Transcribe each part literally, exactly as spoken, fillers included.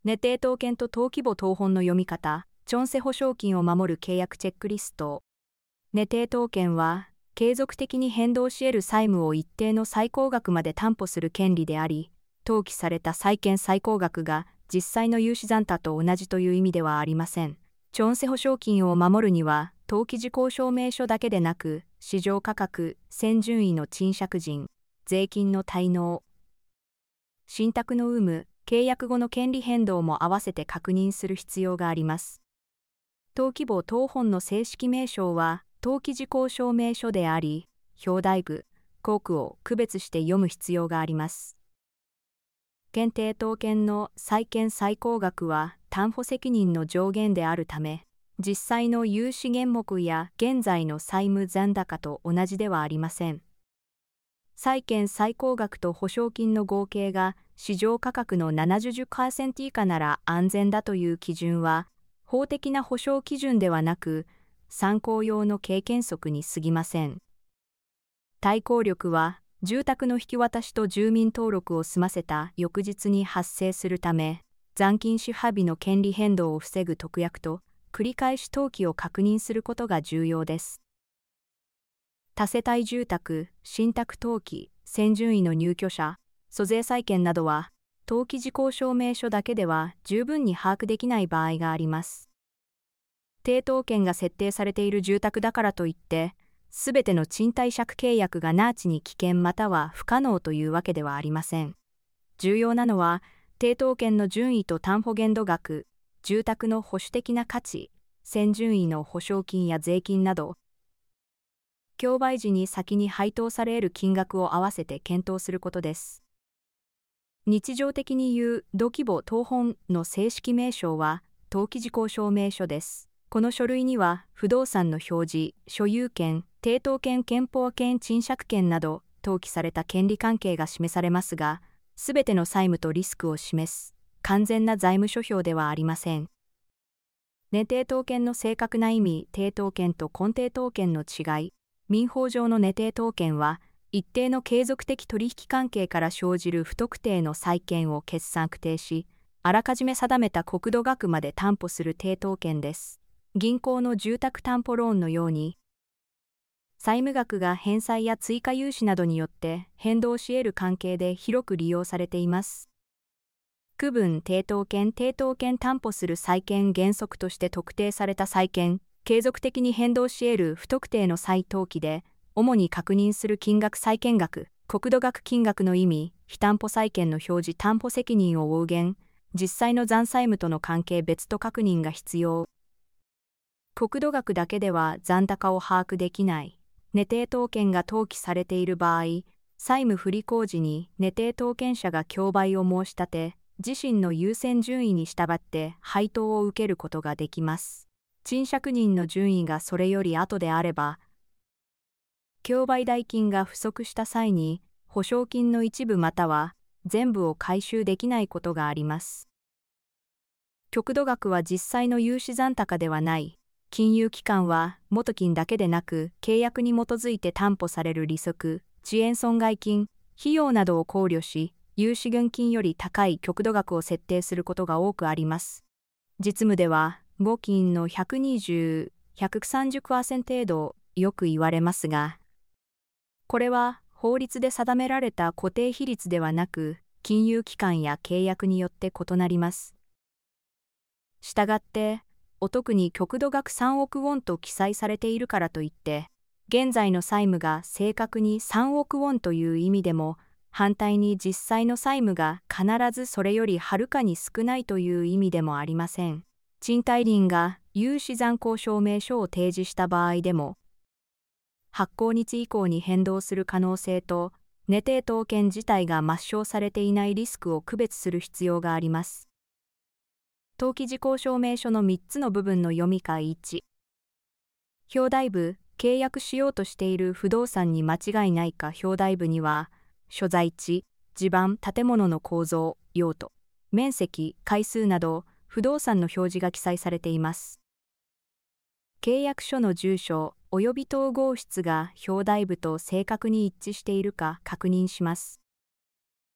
ネテ当権と登記簿謄本の読み方、チョンセ保証金を守る契約チェックリスト。ネテ当権は、継続的に変動し得る債務を一定の最高額まで担保する権利であり、登記された債権最高額が実際の融資残高と同じという意味ではありません。チョンセ保証金を守るには、登記事項証明書だけでなく、市場価格、先順位の賃借人、税金の滞納、信託の有無、契約後の権利変動も合わせて確認する必要があります。登記簿謄本の正式名称は、登記事項証明書であり、表題具、項句を区別して読む必要があります。検定当権の債権最高額は担保責任の上限であるため、実際の融資限目や現在の債務残高と同じではありません。債権最高額と保証金の合計が市場価格の ななじゅっパーセント 以下なら安全だという基準は、法的な保証基準ではなく、参考用の経験則に過ぎません。対抗力は、住宅の引き渡しと住民登録を済ませた翌日に発生するため、残金支払日の権利変動を防ぐ特約と、繰り返し登記を確認することが重要です。多世帯住宅、信託登記、先順位の入居者、租税債権などは、登記事項証明書だけでは十分に把握できない場合があります。抵当権が設定されている住宅だからといって、すべての賃貸借契約が直ちに危険または不可能というわけではありません。重要なのは、抵当権の順位と担保限度額、住宅の保守的な価値、先順位の保証金や税金など、競売時に先に配当され得る金額を合わせて検討することです。日常的に言う登記簿謄本の正式名称は登記事項証明書です。この書類には不動産の表示、所有権、抵当権、憲法権、賃借権など登記された権利関係が示されますが、すべての債務とリスクを示す完全な財務諸表ではありません。ネ抵当権の正確な意味、抵当権と根抵当権の違い。民法上のネ抵当権は、一定の継続的取引関係から生じる不特定の債権を決算確定し、あらかじめ定めた国土額まで担保する抵当権です。銀行の住宅担保ローンのように、債務額が返済や追加融資などによって変動し得る関係で広く利用されています。区分抵当権抵当権担保する債権原則として特定された債権、継続的に変動し得る不特定の再登記で、主に確認する金額債権額、国土額金額の意味、非担保債権の表示担保責任を負う減、実際の残債務との関係別途確認が必要。国土額だけでは残高を把握できない。ネ抵当権が登記されている場合、債務不履行時にネ抵当権者が競売を申し立て、自身の優先順位に従って配当を受けることができます。賃借人の順位がそれより後であれば、競売代金が不足した際に、保証金の一部または全部を回収できないことがあります。極度額は実際の融資残高ではない。金融機関は元金だけでなく、契約に基づいて担保される利息、遅延損害金、費用などを考慮し、融資分金より高い極度額を設定することが多くあります。実務では、合金のひゃくにじゅう、ひゃくさんじゅっパーセント 程度よく言われますが、これは法律で定められた固定比率ではなく、金融機関や契約によって異なります。したがって、お得に極度額さんおくウォンと記載されているからといって、現在の債務が正確にさんおくウォンという意味でも、反対に実際の債務が必ずそれよりはるかに少ないという意味でもありません。賃貸人が融資残高証明書を提示した場合でも、発行日以降に変動する可能性と、ネ抵当権自体が抹消されていないリスクを区別する必要があります。登記事項証明書のみっつの部分の読み替えいち。表題部、契約しようとしている不動産に間違いないか表題部には、所在地、地盤、建物の構造、用途、面積、回数など、不動産の表示が記載されています。契約書の住所及び統合室が表題部と正確に一致しているか確認します。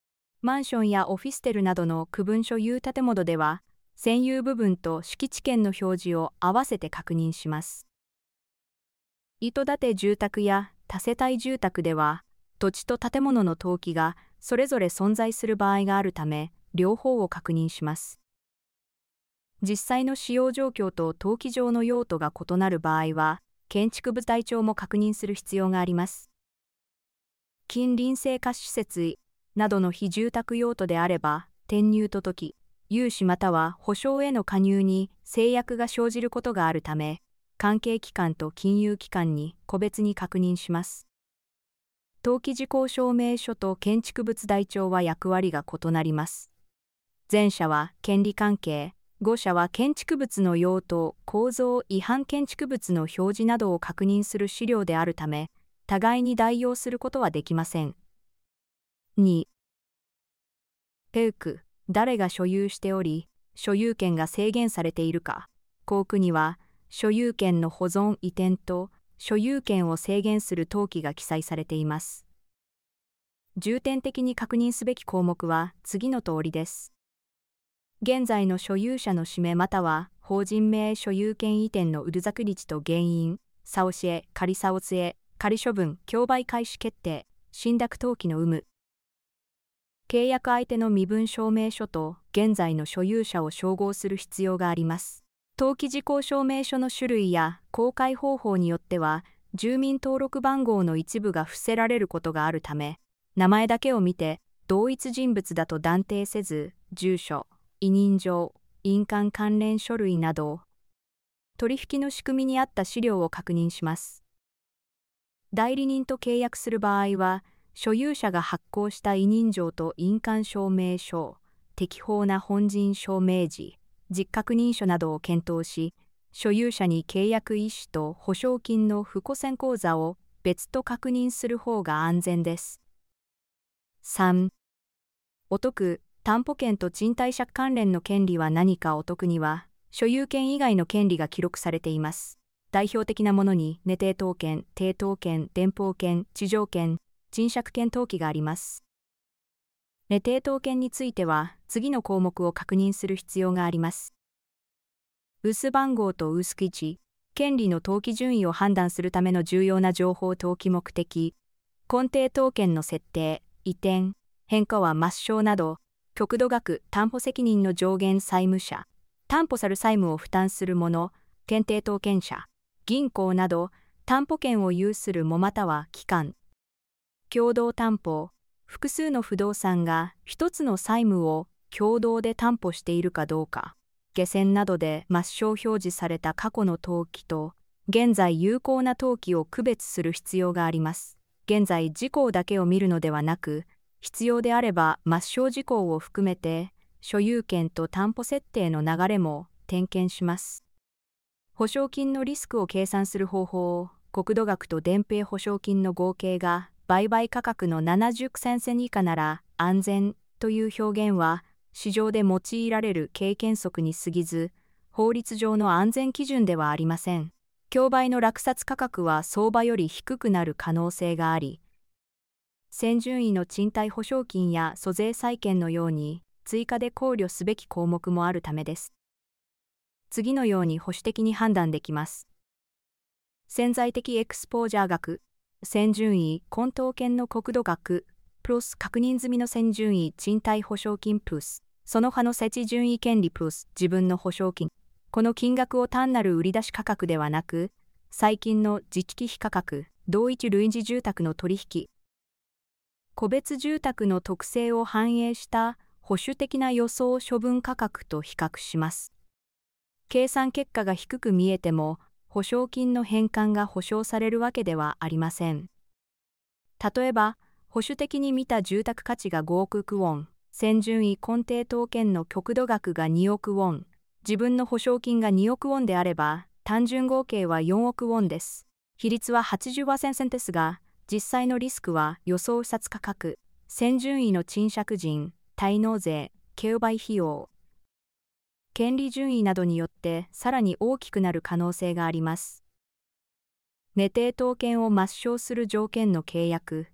マンションやオフィステルなどの区分所有建物では、占有部分と敷地権の表示を合わせて確認します。糸建て住宅や多世帯住宅では、土地と建物の登記がそれぞれ存在する場合があるため、両方を確認します。実際の使用状況と登記上の用途が異なる場合は、建築物台帳も確認する必要があります。近隣生活施設などの非住宅用途であれば、転入届、融資または保証への加入に制約が生じることがあるため、関係機関と金融機関に個別に確認します。登記事項証明書と建築物台帳は役割が異なります。前者は権利関係、後者は建築物の用途、構造、違反建築物の表示などを確認する資料であるため、互いに代用することはできません。に. テウク、誰が所有しており、所有権が制限されているか。項句には、所有権の保存移転と、所有権を制限する登記が記載されています。重点的に確認すべき項目は次の通りです。現在の所有者の氏名または、法人名所有権移転のうるざく日と原因、差押え、仮差押え、仮処分、競売開始決定、信託登記の有無。契約相手の身分証明書と現在の所有者を照合する必要があります。登記事項証明書の種類や公開方法によっては、住民登録番号の一部が伏せられることがあるため、名前だけを見て同一人物だと断定せず、住所、委任状、印鑑関連書類など、取引の仕組みに合った資料を確認します。代理人と契約する場合は、所有者が発行した委任状と印鑑証明書、適法な本人証明時、実確認書などを検討し、所有者に契約意思と保証金の付古先口座を別途確認する方が安全です。さん. お得、担保権と賃貸借関連の権利は何か。お得には、所有権以外の権利が記録されています。代表的なものに、値抵当権、抵当権、電報権、地上権、賃借権登記があります。値抵当権については、次の項目を確認する必要があります。薄番号と薄記値、権利の登記順位を判断するための重要な情報登記目的、根底当権の設定、移転、変化は抹消など、極度額担保責任の上限債務者、担保さる債務を負担する者、検定当権者、銀行など、担保権を有するもまたは機関、共同担保、複数の不動産が一つの債務を共同で担保しているかどうか、下線などで抹消表示された過去の登記と、現在有効な登記を区別する必要があります。現在事項だけを見るのではなく、必要であれば抹消事項を含めて、所有権と担保設定の流れも点検します。保証金のリスクを計算する方法を、国土額と伝平保証金の合計が売買価格のななじゅっせん銭以下なら安全という表現は市場で用いられる経験則に過ぎず、法律上の安全基準ではありません。競売の落札価格は相場より低くなる可能性があり、先順位の賃貸保証金や租税債権のように追加で考慮すべき項目もあるためです。次のように保守的に判断できます。潜在的エクスポージャー額、先順位根当権の国土額、プラス確認済みの先順位賃貸保証金プラス、その他の設置順位権利プラス自分の保証金。この金額を単なる売り出し価格ではなく、最近の実機費価格、同一類似住宅の取引、個別住宅の特性を反映した保守的な予想処分価格と比較します。計算結果が低く見えても、保証金の返還が保証されるわけではありません。例えば、保守的に見た住宅価値がごおくウォン、先順位根底当権の極度額がにおくウォン、自分の保証金がにおくウォンであれば、単純合計はよんおくウォンです。比率は はちじゅっパーセント ですが、実際のリスクは予想視察価格、先順位の賃借人、滞納税、競売費用、権利順位などによってさらに大きくなる可能性があります。値抵当権を抹消する条件の契約、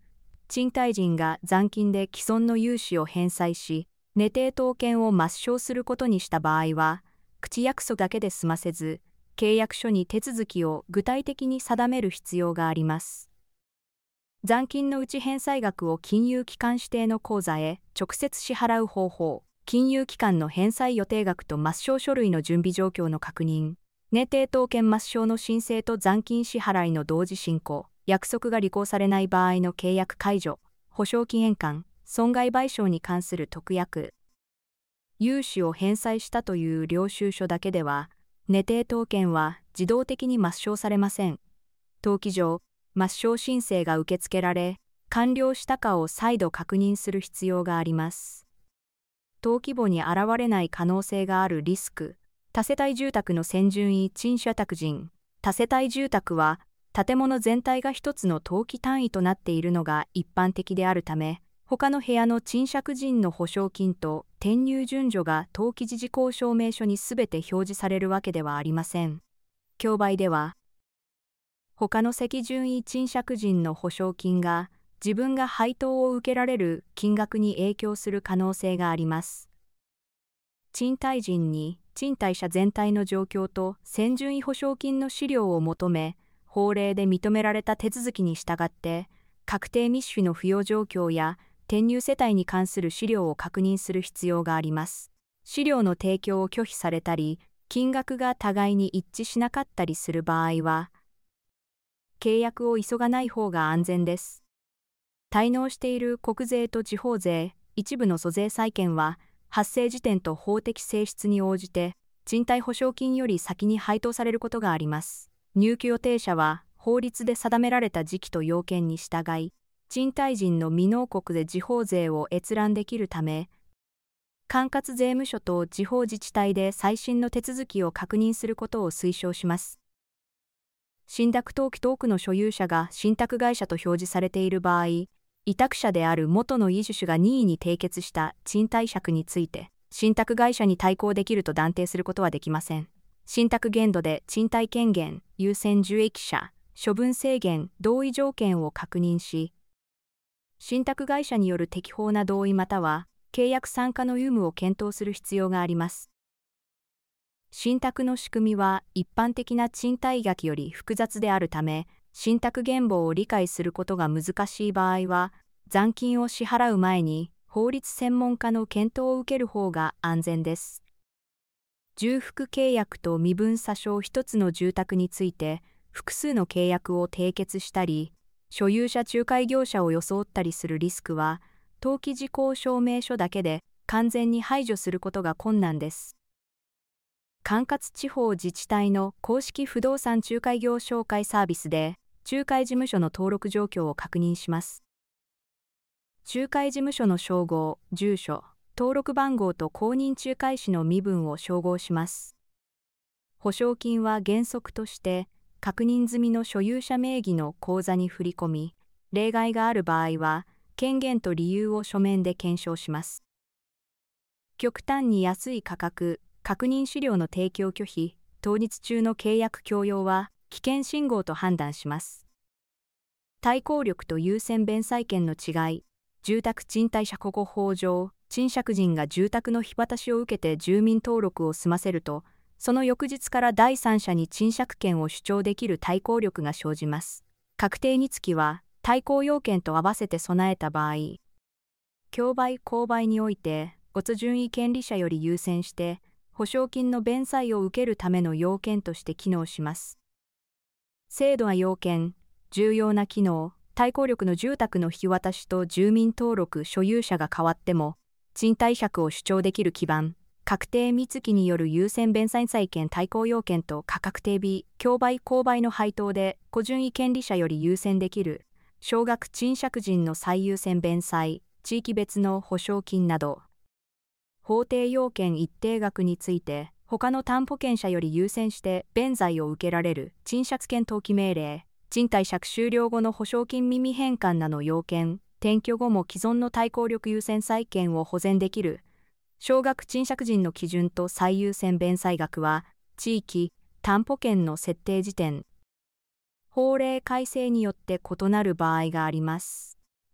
賃貸人が残金で既存の融資を返済し、値定当権を抹消することにした場合は、口約束だけで済ませず、契約書に手続きを具体的に定める必要があります。残金のうち返済額を金融機関指定の口座へ直接支払う方法、金融機関の返済予定額と抹消書類の準備状況の確認、値定当権抹消の申請と残金支払いの同時進行、約束が履行されない場合の契約解除、保証金返還、損害賠償に関する特約。融資を返済したという領収書だけでは、値定当権は自動的に抹消されません。登記上、抹消申請が受け付けられ、完了したかを再度確認する必要があります。登記簿に現れない可能性があるリスク。多世帯住宅の先順位賃借宅人。多世帯住宅は、建物全体が一つの登記単位となっているのが一般的であるため、他の部屋の賃借人の保証金と転入順序が登記時事項証明書にすべて表示されるわけではありません。競売では、他の席順位賃借人の保証金が自分が配当を受けられる金額に影響する可能性があります。賃貸人に賃貸者全体の状況と先順位保証金の資料を求め、法令で認められた手続きに従って、確定密取の付与状況や転入世帯に関する資料を確認する必要があります。資料の提供を拒否されたり、金額が互いに一致しなかったりする場合は、契約を急がない方が安全です。滞納している国税と地方税、一部の租税債権は、発生時点と法的性質に応じて、賃貸保証金より先に配当されることがあります。入居予定者は、法律で定められた時期と要件に従い、賃貸人の未納国で地方税を閲覧できるため、管轄税務署と地方自治体で最新の手続きを確認することを推奨します。信託登記等区の所有者が信託会社と表示されている場合、委託者である元の依主が任意に締結した賃貸借について、信託会社に対抗できると断定することはできません。信託限度で賃貸権限、優先受益者、処分制限、同意条件を確認し、信託会社による適法な同意または契約参加の有無を検討する必要があります。信託の仕組みは一般的な賃貸垣より複雑であるため、信託原簿を理解することが難しい場合は、残金を支払う前に法律専門家の検討を受ける方が安全です。重複契約と身分詐称一つの住宅について、複数の契約を締結したり、所有者仲介業者を装ったりするリスクは、登記事項証明書だけで完全に排除することが困難です。管轄地方自治体の公式不動産仲介業紹介サービスで、仲介事務所の登録状況を確認します。仲介事務所の称号、住所、登録番号と公認仲介士の身分を照合します。保証金は原則として、確認済みの所有者名義の口座に振り込み、例外がある場合は、権限と理由を書面で検証します。極端に安い価格、確認資料の提供拒否、当日中の契約強要は危険信号と判断します。対抗力と優先弁済権の違い、住宅賃貸借保護法上、賃借人が住宅の引き渡しを受けて住民登録を済ませると、その翌日から第三者に賃借権を主張できる対抗力が生じます。確定につきは、対抗要件と合わせて備えた場合、競売・公売において、没順位権利者より優先して、保証金の弁済を受けるための要件として機能します。制度は要件、重要な機能、対抗力の住宅の引き渡しと住民登録所有者が変わっても、賃貸借を主張できる基盤、確定見付による優先弁済債権対抗要件と価格定日、競売・公売の配当で、個順位権利者より優先できる、少額賃借人の最優先弁済、地域別の保証金など、法定要件一定額について、他の担保権者より優先して弁済を受けられる賃借権登記命令、賃貸借終了後の保証金耳返還などの要件、転居後も既存の対抗力優先債権を保全できる、少額賃借人の基準と最優先弁済額は、地域、担保権の設定時点、法令改正によって異なる場合があります。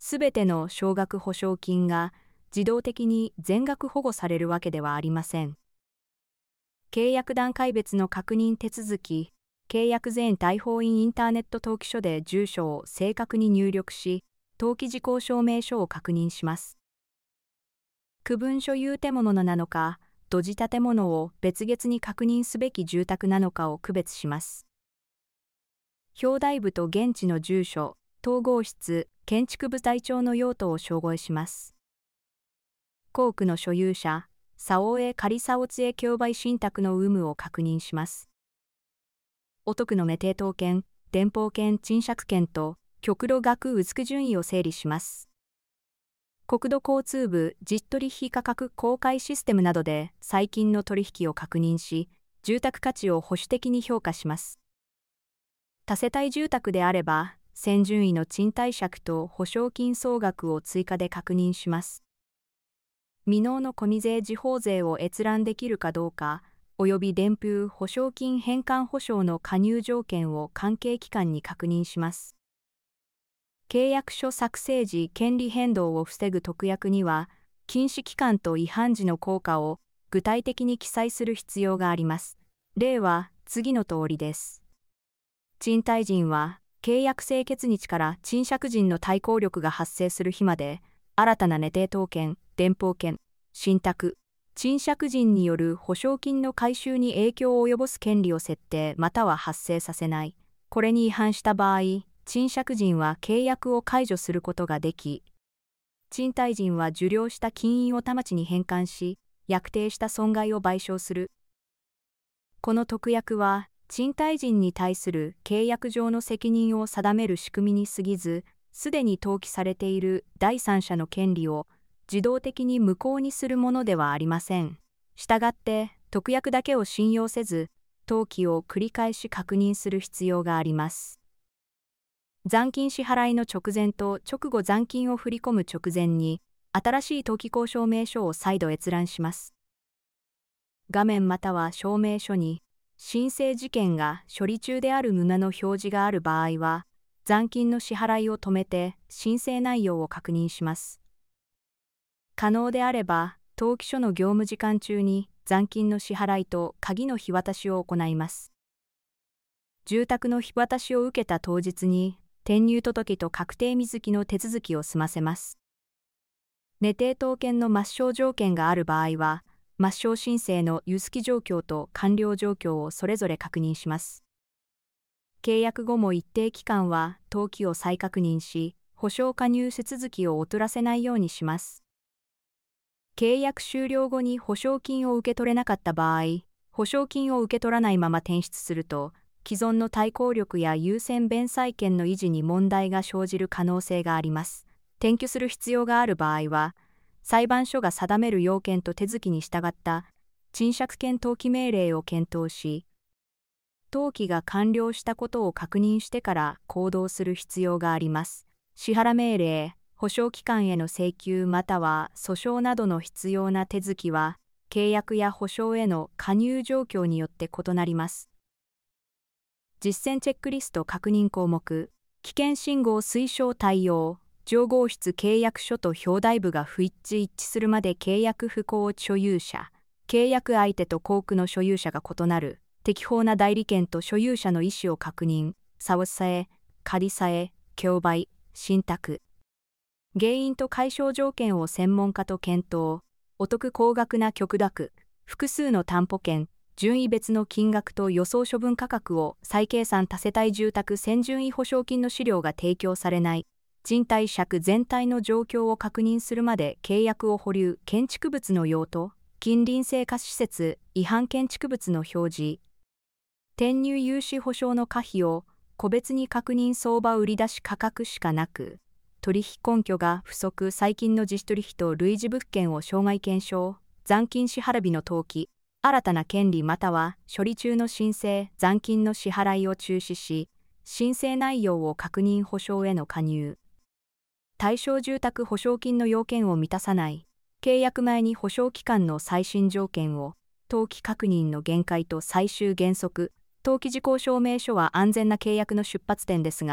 すべての少額保証金が自動的に全額保護されるわけではありません。契約段階別の確認手続き、契約前大法院インターネット登記書で住所を正確に入力し、登記事項証明書を確認します。区分所有建物なのか、土地建物を別々に確認すべき住宅なのかを区別します。表題部と現地の住所、統合室、建築部台帳の用途を照合します。校区の所有者、さおえ仮差押へ競売信託の有無を確認します。お得の目抵当権、電報権、賃借権と極度額薄順位を整理します。国土交通部実取引価格公開システムなどで最近の取引を確認し、住宅価値を保守的に評価します。多世帯住宅であれば、先順位の賃貸借と保証金総額を追加で確認します。未納の込み税時効税を閲覧できるかどうか、および電風保証金返還保証の加入条件を関係機関に確認します。契約書作成時権利変動を防ぐ特約には、禁止期間と違反時の効果を具体的に記載する必要があります。例は次の通りです。賃貸人は、契約締結日から賃借人の対抗力が発生する日まで、新たな値抵当権、電報権、信託、賃借人による保証金の回収に影響を及ぼす権利を設定または発生させない。これに違反した場合、賃借人は契約を解除することができ、賃貸人は受領した金印を直ちに返還し、約定した損害を賠償する。この特約は、賃貸人に対する契約上の責任を定める仕組みに過ぎず、すでに登記されている第三者の権利を自動的に無効にするものではありません。したがって、特約だけを信用せず、登記を繰り返し確認する必要があります。残金支払いの直前と直後残金を振り込む直前に、新しい登記口証明書を再度閲覧します。画面または証明書に、申請事件が処理中である旨の表示がある場合は、残金の支払いを止めて申請内容を確認します。可能であれば、登記書の業務時間中に残金の支払いと鍵の引渡しを行います。住宅の引渡しを受けた当日に、転入届と確定水記の手続きを済ませます。値抵当権の抹消条件がある場合は、抹消申請の輸付状況と完了状況をそれぞれ確認します。契約後も一定期間は登記を再確認し、保証加入手続きを劣らせないようにします。契約終了後に保証金を受け取れなかった場合、保証金を受け取らないまま転出すると、既存の対抗力や優先弁済権の維持に問題が生じる可能性があります。転居する必要がある場合は、裁判所が定める要件と手続きに従った賃借権登記命令を検討し、登記が完了したことを確認してから行動する必要があります。支払命令、保証期間への請求または訴訟などの必要な手続きは、契約や保証への加入状況によって異なります。実践チェックリスト確認項目、危険信号推奨対応、上号室契約書と表題部が不一致一致するまで契約不行所有者、契約相手と校区の所有者が異なる、適法な代理権と所有者の意思を確認、差押さえ、仮差え、競売、信託。原因と解消条件を専門家と検討、お得高額な極額、複数の担保権、順位別の金額と予想処分価格を再計算多世帯住宅先順位保証金の資料が提供されない。賃貸借全体の状況を確認するまで契約を保留、建築物の用途、近隣生活施設、違反建築物の表示、転入融資保証の可否を個別に確認相場売り出し価格しかなく、取引根拠が不足、最近の自主取引と類似物件を障害検証、残金支払日の登記、新たな権利または処理中の申請、残金の支払いを中止し、申請内容を確認保証への加入。対象住宅保証金の要件を満たさない。契約前に保証期間の最新条件を、登記確認の限界と最終原則、登記事項証明書は安全な契約の出発点ですが、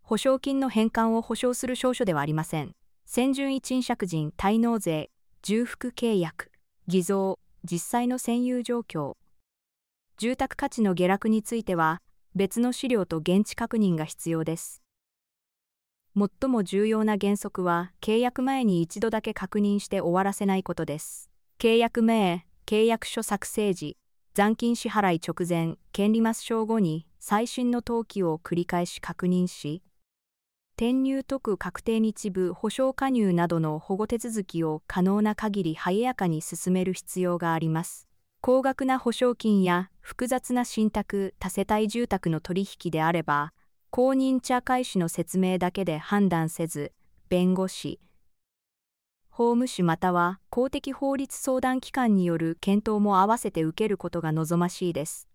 保証金の返還を保証する証書ではありません。先順位賃借人滞納税、重複契約、偽造、実際の占有状況。住宅価値の下落については、別の資料と現地確認が必要です。最も重要な原則は、契約前に一度だけ確認して終わらせないことです。契約名、契約書作成時、残金支払い直前、権利抹消後に最新の登記を繰り返し確認し、転入得確定日分保証加入などの保護手続きを可能な限り早やかに進める必要があります。高額な保証金や複雑な信託・多世帯住宅の取引であれば、公認者開始の説明だけで判断せず、弁護士、法務士または公的法律相談機関による検討も合わせて受けることが望ましいです。